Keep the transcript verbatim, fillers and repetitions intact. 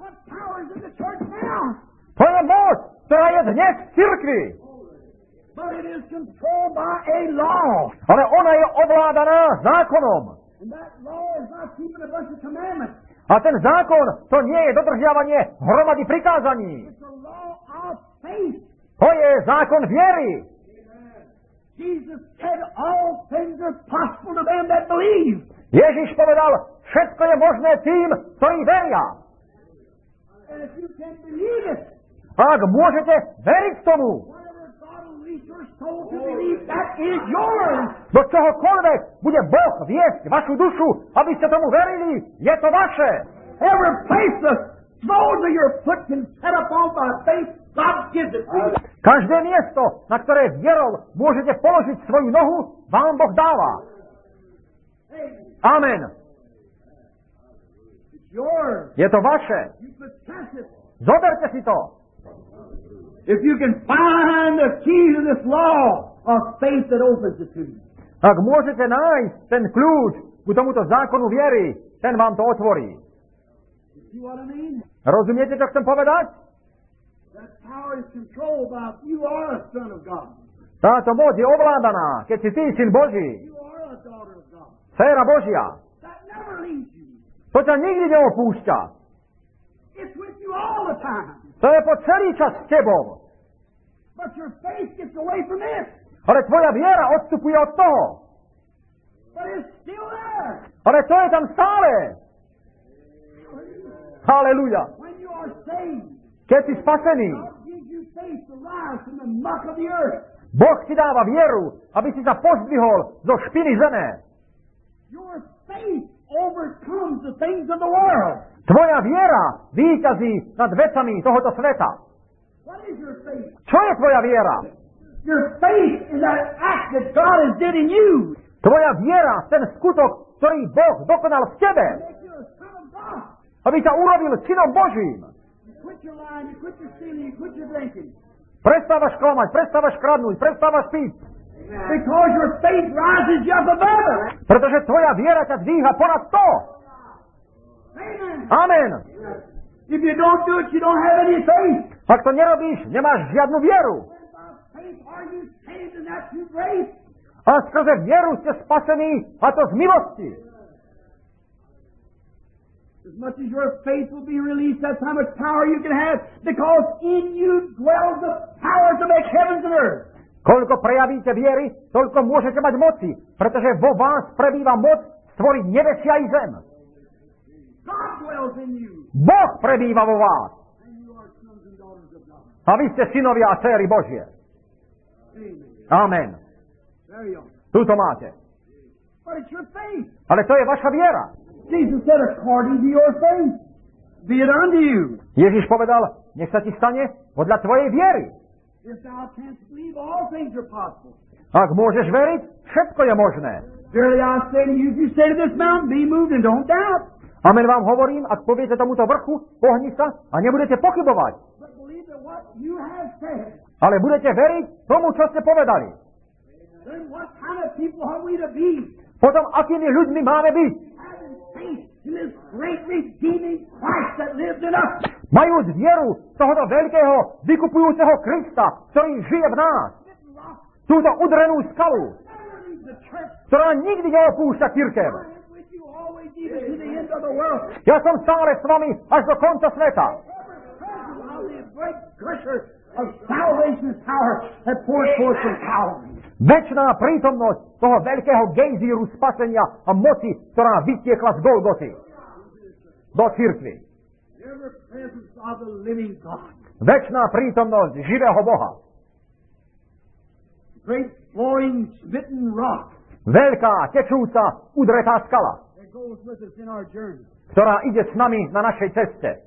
To je moc, ktorá je dnes v cirkvi. But it is controlled by a law. Ale ona je ovládaná zákonom. And that law is not keeping a bunch of commandments. A ten zákon, to nie je dodržiavanie hromady prikázaní. It's a law of faith. To je zákon viery. Jesus said all things are possible to them that believe. Ježiš povedal, všetko je možné tým, ktorí veria. And if you can believe it, Ak môžete veriť tomu, whatever God will lead your soul to believe, that is yours. do čohokoľvek bude Boh viesť vašu dušu, aby ste tomu verili, je to vaše. Every place the soles of your foot can set upon by faith, God gives it to you. Každé miesto, na ktoré vierou môžete položiť svoju nohu, vám Boh dáva. Amen. It's yours. Je to vaše. You possess it. Zoberte si to. If you can find the key to this law of faith that opens it to you. Ak môžete nájsť ten kľúč k tomuto zákonu viery, ten vám to otvorí. You see what I mean? Rozumiete, čo chcem povedať? That power is controlled by if you are a son of God. Táto moc je ovládaná, keď si ty syn Boží, You are a daughter of God. dcéra Božia. That never leaves you. To ťa nikdy neopúšťa. It's with you all the time. To je po celý čas s tebou. But your faith gets away from it. Ale tvoja viera odstupuje od toho. But it's still there. Ale to je tam stále. Halelujá. When you are saved, Keď si spasený, God gives you faith to rise from the muck of the earth. Boh ti dáva vieru, aby si sa pozdvihol zo špiny zeme. Your faith overcomes the things of the world. Tvoja viera víťazí nad vecami tohoto sveta. What is your faith? Čo je tvoja viera? Your faith is that act that God has did in you. Tvoja viera, ten skutok, ktorý Boh dokonal v tebe, Make you a son of God. aby ťa urobil synom Božím. You quit your lying, you quit your stealing, you quit your drinking. Prestávaš klamať, prestávaš kradnúť, prestávaš piť. Because your faith rises you up above it. Pretože tvoja viera ťa dvíha ponad to. Amen. Amen. If you don't do it, you don't have any faith. Ak to nerobíš, nemáš žiadnu vieru. By faith are you saved, and that's through grace. A skrze vieru ste spasení, a to z milosti. As much as your faith will be released, that's how much power you can have, because in you dwells the power to make heavens and earth. Koľko prejavíte viery, toľko môžete mať moci, pretože vo vás prebýva moc stvoriť nebesia i zem. God dwells in you. Boh prebýva vo vás. And you are sons and daughters of God. A vy ste synovia a dcéry Božie. Amen. Amen. There you are. Tu to máte. But it's your faith. Ale to je vaša viera. Jesus said, according to your faith, be it unto you. Ježiš povedal, nech sa ti stane podľa tvojej viery. If thou canst believe, all things are possible. Ak môžeš veriť, všetko je možné. Verily I say to you, if you say to this mountain, be moved, and don't doubt, Amen vám hovorím, ak poviete tomuto vrchu, pohni sa a nebudete pochybovať. but believe that what you have said, Ale budete veriť tomu, čo ste povedali. then what kind of people are we to be? Potom, akými ľuďmi máme byť? Having faith in this great redeeming Christ that lives in us. Majúc vieru tohoto veľkého, vykupujúceho Krista, ktorý žije v nás. Túto udrenú skalu, Never leave the church. ktorá nikdy neopúšťa cirkev. I am with you always, even to the end of the world. Ja som stále s vami až do konca sveta. Ever present of the great gusher of salvation's power that pours forth from Calvary. Večná prítomnosť toho veľkého gejzíru spasenia a moci, ktorá vytiekla z Golgoty do cirkvi. Ever presence of the living God. Večná prítomnosť živého Boha. Great flowing smitten rock Veľká, tečúca, udretá skala, that goes with us in our journey. ktorá ide s nami na našej ceste.